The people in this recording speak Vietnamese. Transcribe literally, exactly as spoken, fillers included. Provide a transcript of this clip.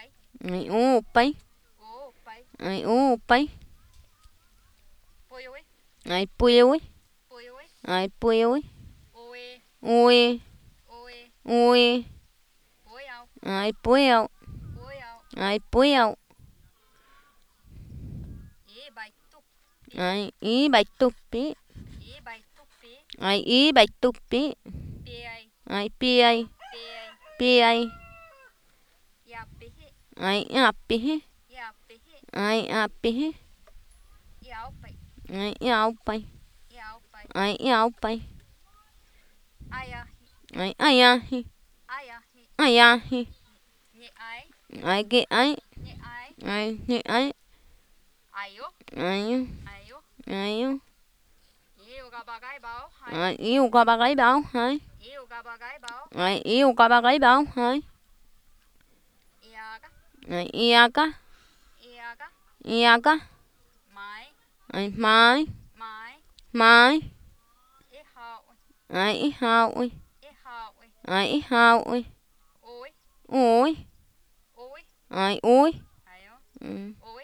Ai u pai. Ai u pai. Ai puiui. Ai puiui. Ui. Ui. Ai puiau. Ai puiau. Ai í bạch tupi. Ai í bạch tupi. Ai piai. Piai. Ai apihi. Ai apihi. Ai iau pai. Ai iau pai. Ai ayahi. Ayahi. Ai ge ai. Ai ge ai. Ai. Ai. Ai yêu qua ba gái báo hai. Ai yêu qua ba gái báo hai. Ai ia cá. Ia cá. Ai mai. Mai. Ai ít hao ui. Ai ít hao ui. Ui. Ai ui. Ừ.